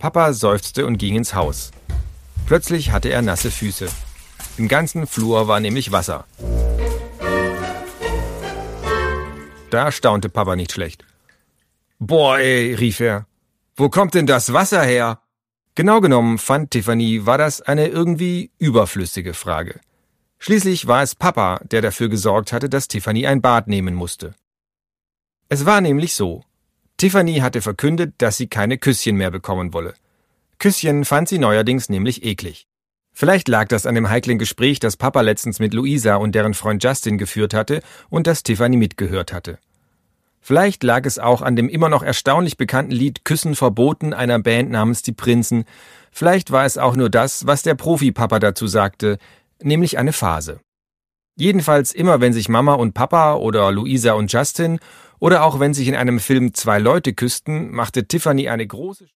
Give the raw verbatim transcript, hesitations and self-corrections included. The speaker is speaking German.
Papa seufzte und ging ins Haus. Plötzlich hatte er nasse Füße. Im ganzen Flur war nämlich Wasser. Da staunte Papa nicht schlecht. »Boah, ey«, rief er, »wo kommt denn das Wasser her?« Genau genommen, fand Tiffany, war das eine irgendwie überflüssige Frage. Schließlich war es Papa, der dafür gesorgt hatte, dass Tiffany ein Bad nehmen musste. Es war nämlich so. Tiffany hatte verkündet, dass sie keine Küsschen mehr bekommen wolle. Küsschen fand sie neuerdings nämlich eklig. Vielleicht lag das an dem heiklen Gespräch, das Papa letztens mit Luisa und deren Freund Justin geführt hatte und das Tiffany mitgehört hatte. Vielleicht lag es auch an dem immer noch erstaunlich bekannten Lied »Küssen verboten« einer Band namens Die Prinzen. Vielleicht war es auch nur das, was der Profi-Papa dazu sagte, nämlich eine Phase. Jedenfalls immer, wenn sich Mama und Papa oder Luisa und Justin oder auch wenn sich in einem Film zwei Leute küssten, machte Tiffany eine große